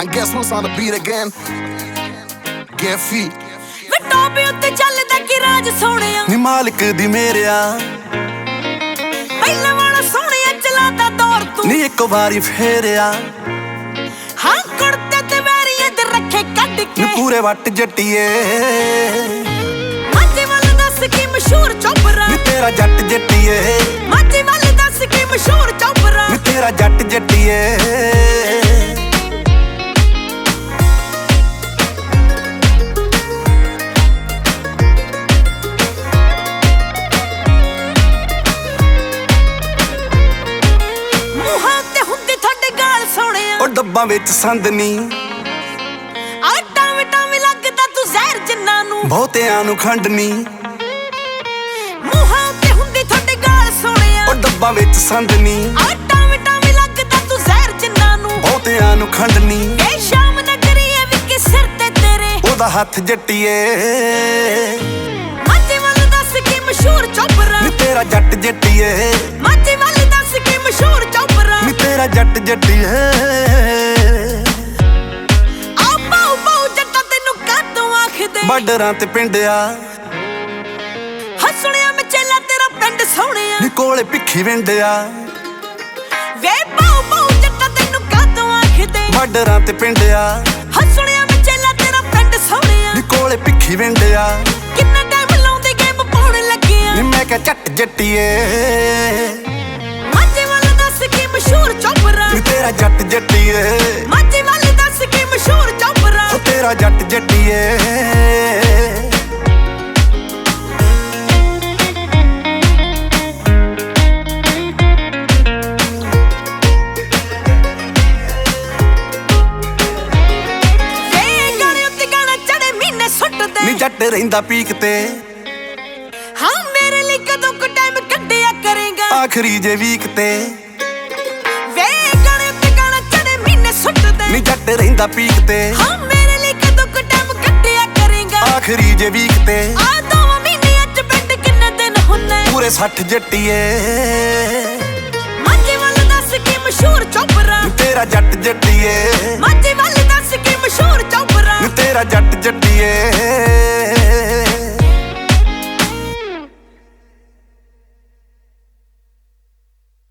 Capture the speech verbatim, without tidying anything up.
And guess who's on the beat again? Get feet. ਵੇ ਟੋਪ ਉੱਤੇ ਚੱਲਦਾ ਕਿ ਰਾਜ ਸੋਹਣਿਆ ਨੀ ਮਾਲਕ ਦੀ ਮੇਰਿਆ ਪਹਿਲਾਂ ਵਾਲਾ ਸੋਹਣਿਆ ਚਲਾਦਾ ਦੌਰ ਤੂੰ ਨੀ ਇੱਕ ਵਾਰੀ ਫੇਰਿਆ ਹਾਂ ਕੁੜਤੇ ਤੇ ਵੈਰੀਏ ਤੇ ਰੱਖੇ ਕੱਢ ਨੀ ਕੇ ਪੂਰੇ ਵੱਟ ਜੱਟੀਏ ਮਾਝੇ ਵੱਲ ਦੱਸ ਕੀ ਮਸ਼ਹੂਰ ਚੋਪਰਾ ਨੀ ਤੇਰਾ ਜੱਟ ਜੱਟੀਏ ਮਾਝੇ ਵੱਲ ਦੱਸ ਕੀ ਮਸ਼ਹੂਰ ਚੋਪਰਾ ਨੀ ਤੇਰਾ ਜੱਟ ਜੱਟੀਏ ਉਹ ਡੱਬਾਂ ਵਿੱਚ ਸੰਦਨੀ ਆਟਾ ਵਿਟਾ ਵੀ ਲੱਗਦਾ ਤੂੰ ਜ਼ਹਿਰ ਜਿੰਨਾ ਨੂੰ ਬਹੁਤਿਆਂ ਨੂੰ ਖੰਡਨੀ ਮੂੰਹਾਂ ਤੇ ਹੁੰਦੀ ਤੁਹਾਡੇ ਗਾਲ ਸੋਹਣਿਆ ਉਹ ਡੱਬਾਂ ਵਿੱਚ ਸੰਦਨੀ ਆਟਾ ਵਿਟਾ ਵੀ ਲੱਗਦਾ ਤੂੰ ਜ਼ਹਿਰ ਜਿੰਨਾ ਨੂੰ ਬਹੁਤਿਆਂ ਨੂੰ ਖੰਡਨੀ ਇਹ ਸ਼ਾਮ ਨਗਰੀ ਐ ਵੀ ਕਿ ਸਿਰ ਤੇ ਤੇਰੇ ਉਹਦਾ ਹੱਥ ਜੱਟੀਏ ਮਾਝੇ ਵੱਲ ਦੱਸ ਕੀ ਮਸ਼ਹੂਰ ਚੋਪਰਾ ਨੀ ਤੇਰਾ ਜੱਟ ਜੱਟੀਏ ਮਾਝੇ ਵੱਲ ਦੱਸ ਕੀ ਮਸ਼ਹੂਰ ਚੋਪਰਾ ਨੀ ਤੇਰਾ ਜੱਟ ਜੱਟੀਏ ਬਾਰਡਰਾਂ ਤੇ ਪਿੰਡਿਆ ਹੱਸਣਿਆ ਮੈਂ ਚੇਲਾ ਤੇਰਾ ਪਿੰਡ ਸੋਹਣਿਆ ਨੀ ਕੋਲੇ ਭਿੱਖੀ ਵਿੰਡਿਆ ਵੇ ਪਾਉ ਪਾਉ ਜੱਟਾ ਤੈਨੂੰ ਕਾਦੋਂ ਆਖਦੇ ਬਾਰਡਰਾਂ ਤੇ ਪਿੰਡਿਆ ਹੱਸਣਿਆ ਮੈਂ ਚੇਲਾ ਤੇਰਾ ਪਿੰਡ ਸੋਹਣਿਆ ਨੀ ਕੋਲੇ ਭਿੱਖੀ ਵਿੰਡਿਆ ਕਿੰਨਾ ਟਾਈਮ ਲਾਉਂਦੇ ਗੇਮ ਪਾਉਣ ਲੱਗਿਆ ਨੀ ਮੈਂ ਕਿਹਾ ਝੱਟ ਜੱਟੀਏ ਮਾਝੇ ਵੱਲ ਦੱਸ ਕੀ ਮਸ਼ਹੂਰ ਚੋਪਰਾ ਨੀ ਤੇਰਾ ਜੱਟ ਜੱਟੀਏ ਮਾਝੇ ਵੱਲ ਦੱਸ ਕੀ ਮਸ਼ਹੂਰ ਚੋਪਰਾ ਉਹ ਤੇਰਾ ਜੱਟ ਜੱਟੀਏ ਨੀ ਜੱਟ ਰਹਿੰਦਾ ਪੀਕ ਤੇ ਹਾਂ ਮੇਰੇ ਲਈ ਕਦੋਂ ਕੁ ਟਾਈਮ ਕੱਢਿਆ ਕਰੇਗਾ ਆਖਰੀ ਜੇ ਵੀਕ ਤੇ ਵੇ ਗਾਣੇ ਤੇ ਗਾਣਾ ਚੜੇ ਮਹੀਨੇ ਸੁੱਟਦੇ ਨੀ ਜੱਟ ਰਹਿੰਦਾ ਪੀਕ ਤੇ ਹਾਂ ਮੇਰੇ ਲਈ ਕਦੋਂ ਕੁ ਟਾਈਮ ਕੱਢਿਆ ਕਰੇਗਾ ਆਖਰੀ ਜੇ ਵੀਕ ਤੇ ਆ ਦੋਵਾਂ ਮਹੀਨਿਆਂ ਚ ਪਿੰਡ ਕਿੰਨੇ ਦਿਨ ਹੁੰਨੇ ਪੂਰੇ ਸੱਠ ਜੱਟੀਏ ਮਾਝੇ ਵੱਲ ਦੱਸ ਕੀ ਮਸ਼ਹੂਰ ਚੋਪਰਾ ਨੀ ਤੇਰਾ ਜੱਟ ਜੱਟੀਏ ਮਾਝੇ ਵੱਲ ਦੱਸ ਕੀ ਮਸ਼ਹੂਰ ਚੋਪਰਾ ਨੀ ਤੇਰਾ ਜੱਟ ਜੱਟੀਏ